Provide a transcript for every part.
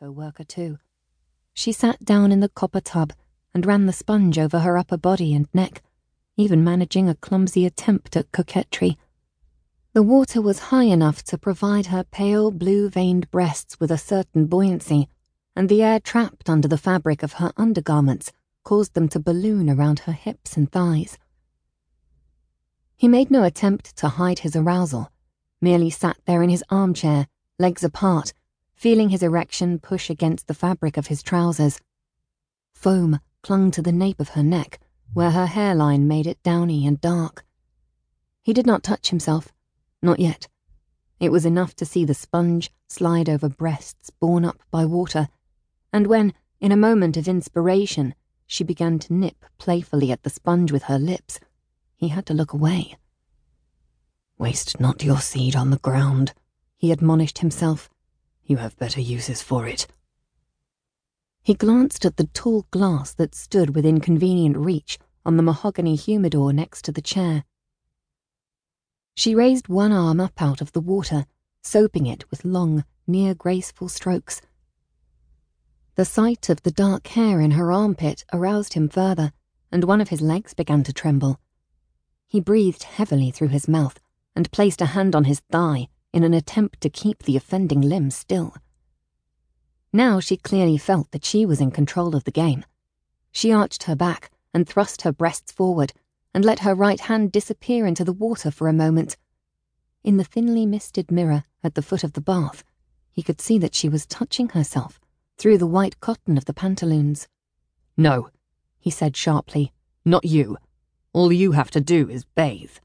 co-worker too. She sat down in the copper tub and ran the sponge over her upper body and neck, even managing a clumsy attempt at coquetry. The water was high enough to provide her pale blue-veined breasts with a certain buoyancy, and the air trapped under the fabric of her undergarments caused them to balloon around her hips and thighs. He made no attempt to hide his arousal, merely sat there in his armchair, legs apart, feeling his erection push against the fabric of his trousers. Foam clung to the nape of her neck, where her hairline made it downy and dark. He did not touch himself, not yet. It was enough to see the sponge slide over breasts borne up by water, and when, in a moment of inspiration, she began to nip playfully at the sponge with her lips, he had to look away. "Waste not your seed on the ground," he admonished himself. "You have better uses for it." He glanced at the tall glass that stood within convenient reach on the mahogany humidor next to the chair. She raised one arm up out of the water, soaping it with long, near-graceful strokes. The sight of the dark hair in her armpit aroused him further, and one of his legs began to tremble. He breathed heavily through his mouth and placed a hand on his thigh in an attempt to keep the offending limb still. Now she clearly felt that she was in control of the game. She arched her back and thrust her breasts forward and let her right hand disappear into the water for a moment. In the thinly misted mirror at the foot of the bath, he could see that she was touching herself through the white cotton of the pantaloons. "No," he said sharply, "not you. All you have to do is bathe."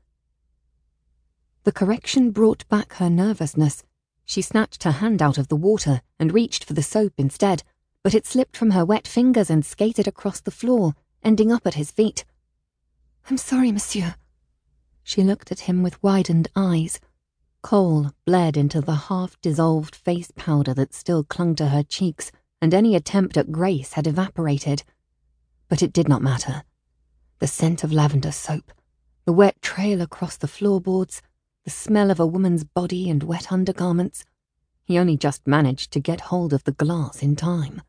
The correction brought back her nervousness. She snatched her hand out of the water and reached for the soap instead, but it slipped from her wet fingers and skated across the floor, ending up at his feet. "I'm sorry, monsieur." She looked at him with widened eyes. Kohl bled into the half-dissolved face powder that still clung to her cheeks, and any attempt at grace had evaporated. But it did not matter. The scent of lavender soap, the wet trail across the floorboards, the smell of a woman's body and wet undergarments. He only just managed to get hold of the glass in time.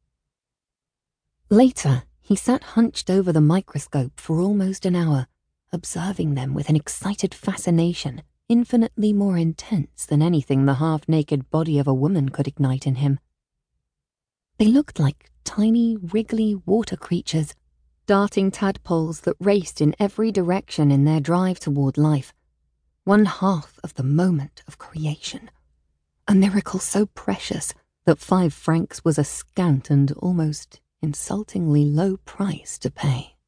Later, he sat hunched over the microscope for almost an hour, observing them with an excited fascination infinitely more intense than anything the half-naked body of a woman could ignite in him. They looked like tiny, wriggly water creatures, darting tadpoles that raced in every direction in their drive toward life, one half of the moment of creation, a miracle so precious that 5 francs was a scant and almost insultingly low price to pay.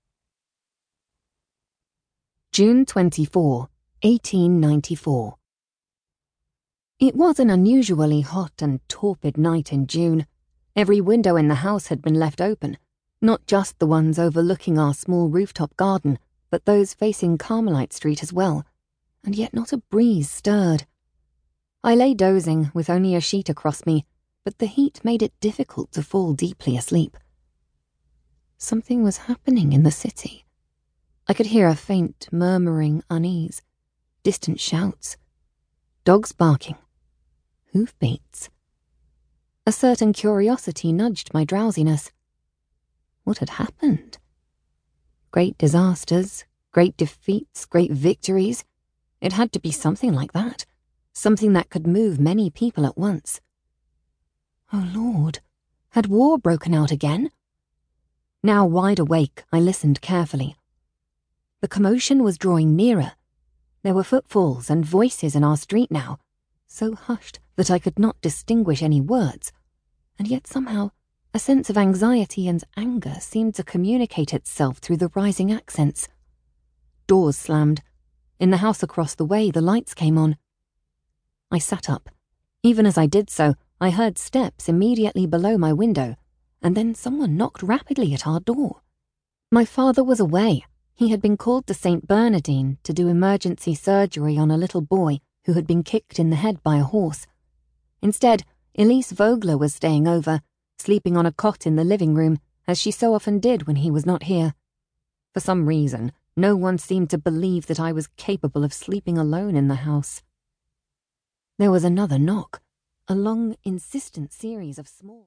June 24, 1894. It was an unusually hot and torpid night in June. Every window in the house had been left open, not just the ones overlooking our small rooftop garden, but those facing Carmelite Street as well, and yet not a breeze stirred. I lay dozing with only a sheet across me, but the heat made it difficult to fall deeply asleep. Something was happening in the city. I could hear a faint, murmuring unease, distant shouts, dogs barking, hoofbeats. A certain curiosity nudged my drowsiness. What had happened? Great disasters, great defeats, great victories. It had to be something like that, something that could move many people at once. Oh Lord, had war broken out again? Now wide awake, I listened carefully. The commotion was drawing nearer. There were footfalls and voices in our street now, so hushed that I could not distinguish any words, and yet somehow a sense of anxiety and anger seemed to communicate itself through the rising accents. Doors slammed. In the house across the way, the lights came on. I sat up. Even as I did so, I heard steps immediately below my window, and then someone knocked rapidly at our door. My father was away. He had been called to St. Bernardine to do emergency surgery on a little boy who had been kicked in the head by a horse. Instead, Elise Vogler was staying over, sleeping on a cot in the living room, as she so often did when he was not here. For some reason, no one seemed to believe that I was capable of sleeping alone in the house. There was another knock, a long, insistent series of small...